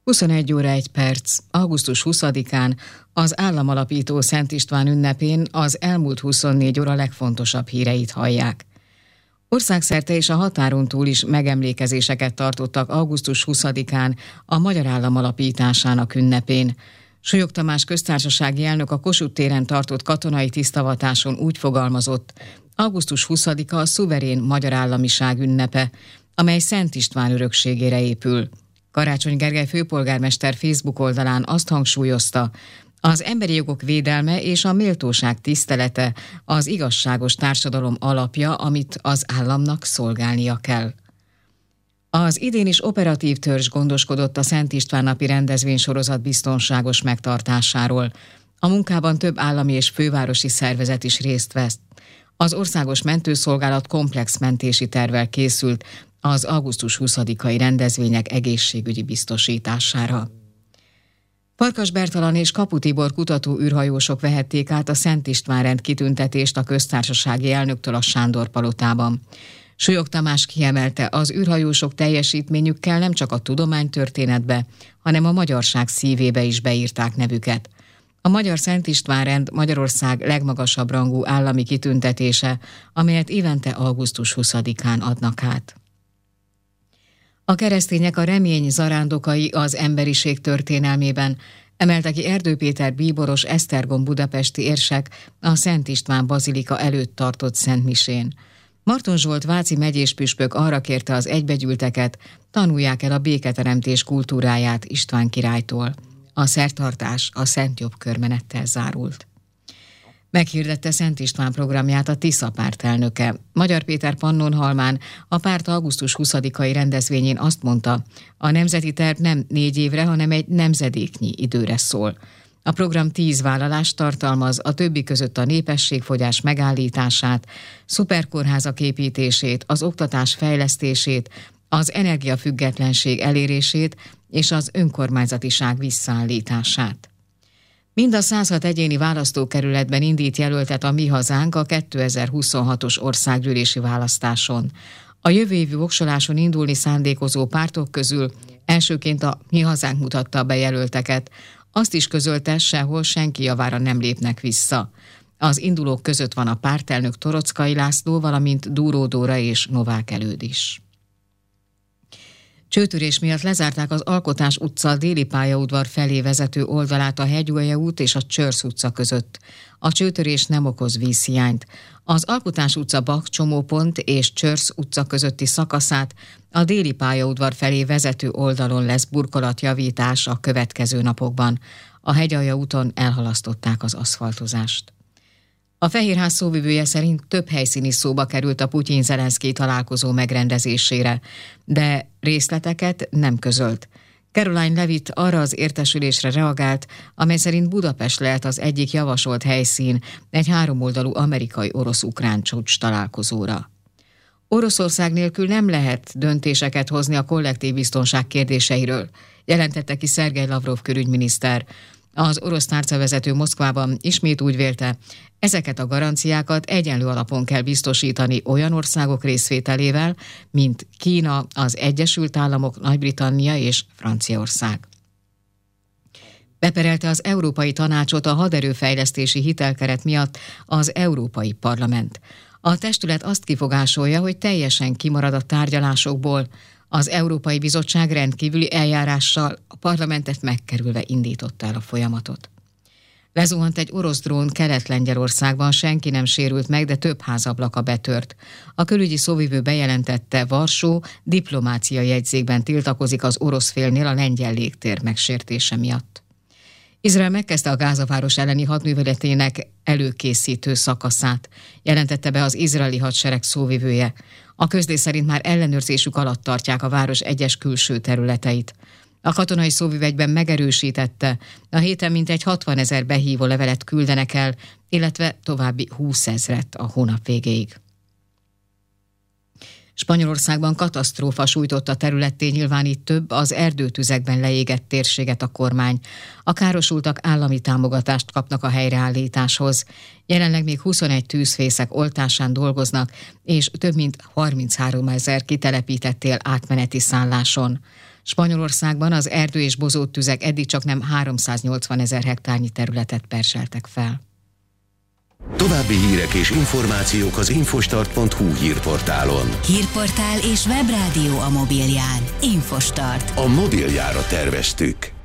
21 óra 1 perc, augusztus 20-án az államalapító Szent István ünnepén az elmúlt 24 óra legfontosabb híreit hallják. Országszerte és a határon túl is megemlékezéseket tartottak augusztus 20-án a magyar állam alapításának ünnepén. Súlyog Tamás köztársasági elnök a Kossuth téren tartott katonai tisztavatáson úgy fogalmazott: augusztus 20-a a szuverén magyar államiság ünnepe, amely Szent István örökségére épül. Karácsony Gergely főpolgármester Facebook oldalán azt hangsúlyozta, az emberi jogok védelme és a méltóság tisztelete az igazságos társadalom alapja, amit az államnak szolgálnia kell. Az idén is operatív törzs gondoskodott a Szent István napi rendezvénysorozat biztonságos megtartásáról. A munkában több állami és fővárosi szervezet is részt vesz. Az Országos Mentőszolgálat komplex mentési tervvel készült az augusztus 20-ai rendezvények egészségügyi biztosítására. Farkas Bertalan és Kapu Tibor kutató űrhajósok vehették át a Szent István rend kitüntetést a köztársasági elnöktől a Sándor palotában. Súlyog Tamás kiemelte, az űrhajósok teljesítményükkel nem csak a tudománytörténetbe, hanem a magyarság szívébe is beírták nevüket. A Magyar Szent István rend Magyarország legmagasabb rangú állami kitüntetése, amelyet évente augusztus 20-án adnak át. A keresztények a remény zarándokai az emberiség történelmében, emelte ki Erdő Péter bíboros Esztergom budapesti érsek a Szent István bazilika előtt tartott szentmisén. Marton Zsolt váci megyéspüspök arra kérte az egybegyűlteket, tanulják el a béketeremtés kultúráját István királytól. A szertartás a Szent Jobb körmenettel zárult. Meghirdette Szent István programját a Tisza párt elnöke. Magyar Péter Pannonhalmán a párt augusztus 20-ai rendezvényén azt mondta, a nemzeti terv nem 4 évre, hanem egy nemzedéknyi időre szól. A program 10 vállalást tartalmaz, a többi között a népességfogyás megállítását, szuperkórházak építését, az oktatás fejlesztését, az energiafüggetlenség elérését és az önkormányzatiság visszaállítását. Mind a 106 egyéni választókerületben indít jelöltet a Mi Hazánk a 2026-os országgyűlési választáson. A jövő évi voksoláson indulni szándékozó pártok közül elsőként a Mi Hazánk mutatta be jelölteket. Azt is közölte, sehol senki javára nem lépnek vissza. Az indulók között van a pártelnök Torockai László, valamint Dúró Dóra és Novák Előd is. Csőtörés miatt lezárták az Alkotás utca déli pályaudvar felé vezető oldalát a Hegyalja út és a Csörsz utca között. A csőtörés nem okoz vízhiányt. Az Alkotás utca Bach csomópont és Csörsz utca közötti szakaszát a déli pályaudvar felé vezető oldalon lesz burkolatjavítás a következő napokban. A Hegyalja úton elhalasztották az aszfaltozást. A Fehérház szóvivője szerint több helyszín is szóba került a Putyin-Zelenszkij találkozó megrendezésére, de részleteket nem közölt. Caroline Levitt arra az értesülésre reagált, amely szerint Budapest lehet az egyik javasolt helyszín egy 3-oldalú amerikai-orosz-ukrán csúcs találkozóra. Oroszország nélkül nem lehet döntéseket hozni a kollektív biztonság kérdéseiről, jelentette ki Szergej Lavrov külügyminiszter. Az orosz tárcavezető Moszkvában ismét úgy vélte, ezeket a garanciákat egyenlő alapon kell biztosítani olyan országok részvételével, mint Kína, az Egyesült Államok, Nagy-Britannia és Franciaország. Beperelte az Európai Tanácsot a haderőfejlesztési hitelkeret miatt az Európai Parlament. A testület azt kifogásolja, hogy teljesen kimarad a tárgyalásokból. Az Európai Bizottság rendkívüli eljárással a parlamentet megkerülve indította el a folyamatot. Lezuhant egy orosz drón Kelet-Lengyelországban, senki nem sérült meg, de több házablaka betört. A külügyi szóvivő bejelentette, Varsó diplomáciai jegyzékben tiltakozik az orosz félnél a lengyel légtér megsértése miatt. Izrael megkezdte a Gázaváros elleni hadműveletének előkészítő szakaszát, jelentette be az izraeli hadsereg szóvivője. A közlés szerint már ellenőrzésük alatt tartják a város egyes külső területeit. A katonai szóvivegyben megerősítette, a héten mintegy 60 000 behívó levelet küldenek el, illetve további 20 000 a hónap végéig. Spanyolországban katasztrófa sújtotta területté nyilvánít több az erdőtüzekben leégett térséget a kormány. A károsultak állami támogatást kapnak a helyreállításhoz. Jelenleg még 21 tűzfészek oltásán dolgoznak, és több mint 33 000 kitelepítettél átmeneti szálláson. Spanyolországban az erdő- és bozóttüzek eddig csak nem 380 000 hektárnyi területet perseltek fel. További hírek és információk az infostart.hu hírportálon. Hírportál és webrádió a mobilján. Infostart. A mobiljára terveztük.